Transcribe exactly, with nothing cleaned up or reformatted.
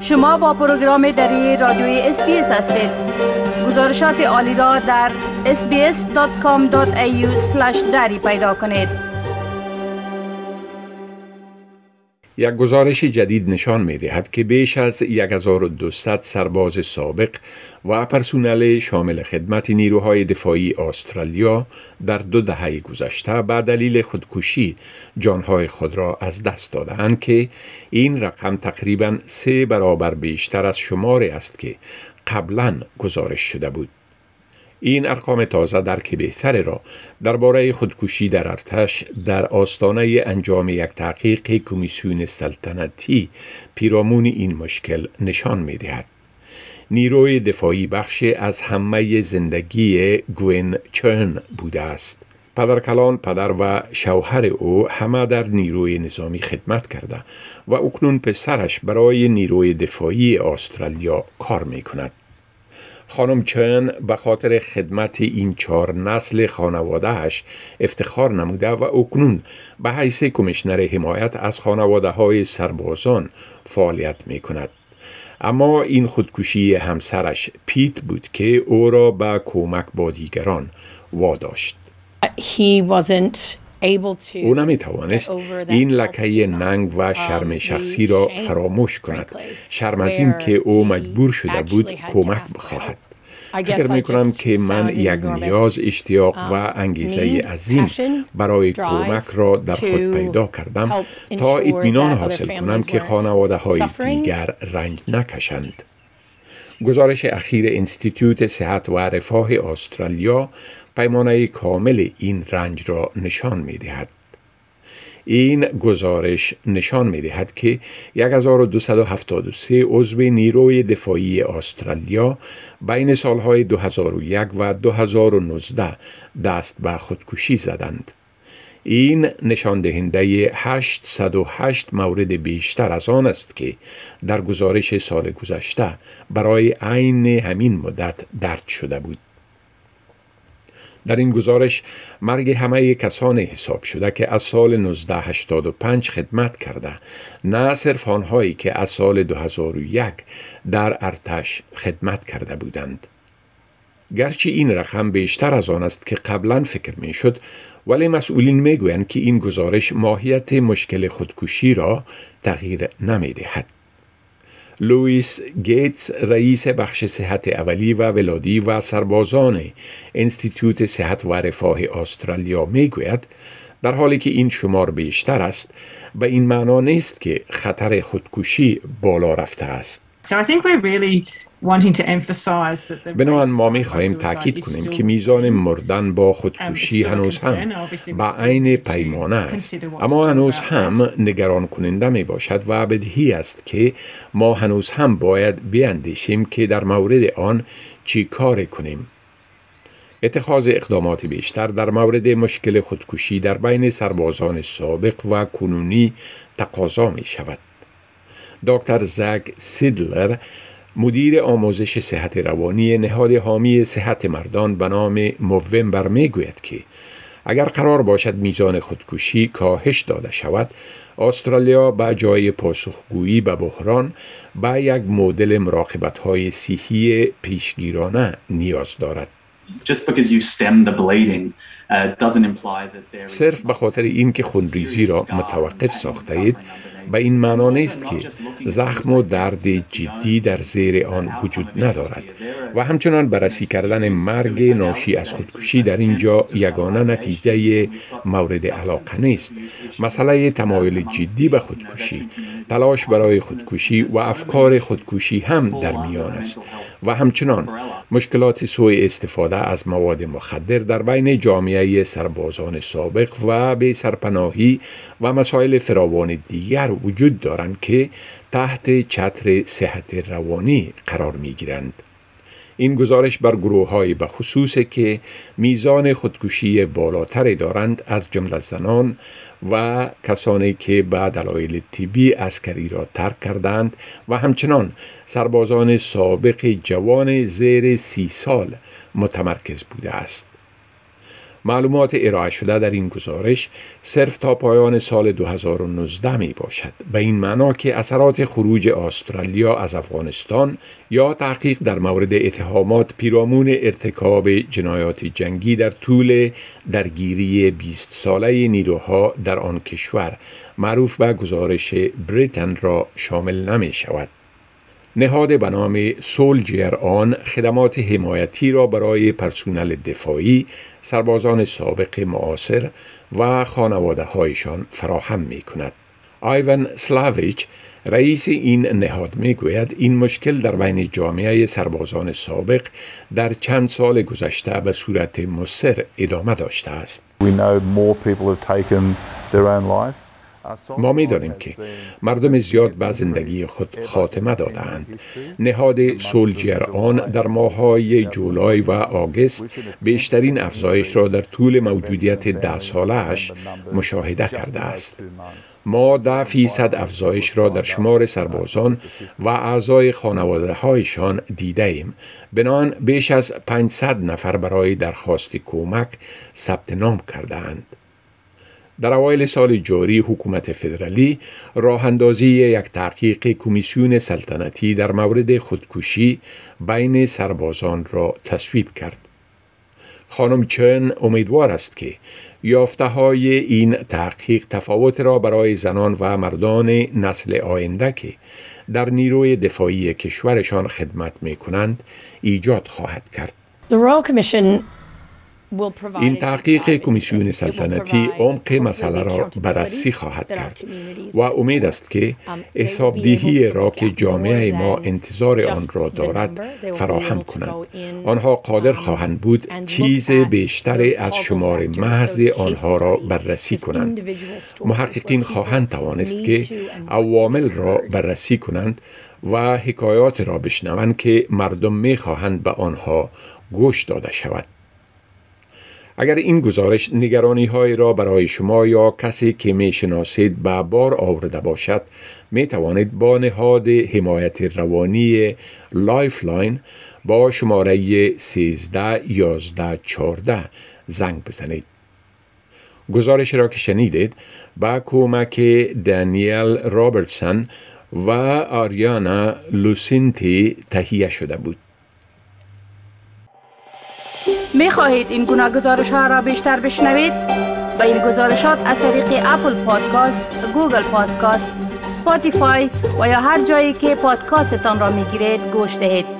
شما با پروگرام دری رادیوی اس بی اس هستید. گزارشات عالی را در اس بی اس دات کام دات ای یو اسلش دری پیدا کنید. یک گزارش جدید نشان می‌دهد که بیش از هزار و دویست سرباز سابق و پرسنل شامل خدمت نیروهای دفاعی استرالیا در دو دهه گذشته به دلیل خودکشی جانهای خود را از دست دادند که این رقم تقریباً سه برابر بیشتر از شماری است که قبلاً گزارش شده بود. این ارقام تازه درک بهتری را درباره خودکشی در ارتش در آستانه انجام یک تحقیق کمیسیون سلطنتی پیرامون این مشکل نشان می‌دهد. نیروی دفاعی بخشی از همه زندگی گوین چرن بوده است. پدرکلان، پدر و شوهر او همه در نیروی نظامی خدمت کرده و اکنون پسرش برای نیروی دفاعی استرالیا کار می‌کند. خانم چرن به خاطر خدمت این چهار نسل خانوادهش افتخار نموده و اکنون به حیث کمیشنر حمایت از خانواده های سربازان فعالیت می کند. اما این خودکشی همسرش پیت بود که او را به کمک با دیگران واداشت. He wasn't او نمی توانست این لکه ننگ و شرم شخصی را فراموش کند. شرم از این که او مجبور شده بود کمک بخواهد. فکر می کنم که من یک نیاز، اشتیاق و انگیزه عظیم برای کمک را در خود پیدا کردم تا اطمینان حاصل کنم که خانواده های دیگر رنج نکشند. گزارش اخیر انستیتوت صحت و رفاه استرالیا پیمانه کامل این رنج را نشان می دهد. این گزارش نشان می دهد که هزار و دویست و هفتاد و سه عضو نیروی دفاعی استرالیا بین سالهای دو هزار و یک و دو هزار و نوزده دست به خودکشی زدند. این نشان دهنده هشتصد و هشت مورد بیشتر از آن است که در گزارش سال گذشته برای عین همین مدت درج شده بود. در این گزارش مرگ همه کسانی حساب شده که از سال نوزده هشتاد و پنج خدمت کرده، نه صرف آنهایی که از سال دو هزار و یک در ارتش خدمت کرده بودند. گرچه این رقم بیشتر از آن است که قبلا فکر می شد، ولی مسئولین می گویند که این گزارش ماهیت مشکل خودکشی را تغییر نمی دهد. لوئیس گیتس، رئیس بخش صحت اولی و ولادی و سربازان انستیتوت صحت و رفاه استرالیا می گوید در حالی که این شمار بیشتر است، به این معنا نیست که خطر خودکشی بالا رفته است. So I think we're really wanting to emphasize that the بنابراین ما می خواهیم تاکید کنیم که میزان مردن با خودکشی هنوز هم با عین پیمانه است، اما هنوز هم نگران کننده می باشد و بدیهی است که ما هنوز هم باید بیاندیشیم که در مورد آن چی کار کنیم. اتخاذ اقدامات بیشتر در مورد مشکل خودکشی در بین سربازان سابق و کنونی تقاضا می شود. دکتر زک سیدلر، مدیر آموزش صحت روانی نهاد حامی صحت مردان به نام موومبر می گوید که اگر قرار باشد میزان خودکشی کاهش داده شود، استرالیا به جای پاسخگویی به بحران به یک مدل مراقبت‌های صحی پیشگیرانه نیاز دارد. Just because you stem the bleeding uh, doesn't imply that there is صرف به خاطر این که خونریزی را متوقف ساخته اید به این معنا نیست که زخم و درد جدی در زیر آن وجود ندارد و همچنان بررسی کردن مرگ ناشی از خودکشی در اینجا یگانه نتیجه مورد علاقه نیست. مسئله تمایل جدی به خودکشی، تلاش برای خودکشی و افکار خودکشی هم در میان است و همچنان مشکلات سوء استفاده از مواد مخدر در بین جامعه سربازان سابق و بی سرپناهی و مسائل فراوان دیگر وجود دارند که تحت چتر صحت روانی قرار می گیرند. این گزارش بر گروه‌های به خصوص که میزان خودکشی بالاتری دارند از جمله زنان و کسانی که به دلایل طبی عسکری را ترک کردند و همچنان سربازان سابق جوان زیر سی سال متمرکز بوده است. معلومات ارائه شده در این گزارش صرف تا پایان سال دو هزار و نوزده می باشد، به این معنا که اثرات خروج استرالیا از افغانستان یا تحقیق در مورد اتهامات پیرامون ارتکاب جنایات جنگی در طول درگیری بیست ساله نیروها در آن کشور معروف به گزارش بریتن را شامل نمی شود. نهاد به نام سولجر آن خدمات حمایتی را برای پرسونل دفاعی، سربازان سابق معاصر و خانواده هایشان فراهم می کند. آیوان سلاویچ رئیس این نهاد می گوید این مشکل در بین جامعه سربازان سابق در چند سال گذشته به صورت مضر ادامه داشته است. We know more people have taken their own life. ما می دانیم که مردم زیاد به زندگی خود خاتمه دادند. نهاد سولجر آن در ماه‌های جولای و آگوست بیشترین افزایش را در طول موجودیت ده ساله‌اش مشاهده کرده است. ما ده فیصد افزایش را در شمار سربازان و اعضای خانواده هایشان دیده ایم. بنابراین بیش از پانصد نفر برای درخواست کمک ثبت نام کردند. در اوایل سال جاری حکومت فدرالی راه اندازی یک تحقیق کمیسیون سلطنتی در مورد خودکشی بین سربازان را تصویب کرد. خانم چرن امیدوار است که یافته های این تحقیق تفاوت را برای زنان و مردان نسل آینده که در نیروی دفاعی کشورشان خدمت می کنند ایجاد خواهد کرد. The Royal Commission این تحقیق کمیسیون سلطنتی عمق مسئله را بررسی خواهد کرد و امید است که حسابدهی را که جامعه ما انتظار آن را دارد فراهم کنند. آنها قادر خواهند بود چیز بیشتر از شمار محض آنها را بررسی کنند. محققین خواهند توانست که عوامل را بررسی کنند و حکایات را بشنوند که مردم می خواهند به آنها گوش داده شود. اگر این گزارش نگرانی های را برای شما یا کسی که می شناسید به بار آورده باشد، می توانید با نهاد حمایت روانی لایفلاین با شماره سیزده یازده چهارده زنگ بزنید. گزارش را که شنیدید با کمک دانیل رابرتسون و آریانا لوسینتی تهیه شده بود. می خواهید این گناه گزارش ها را بیشتر بشنوید؟ با این گزارشات از طریق اپل پادکاست، گوگل پادکاست، سپاتیفای و یا هر جایی که پادکاستتان را می گیرید گوش دهید.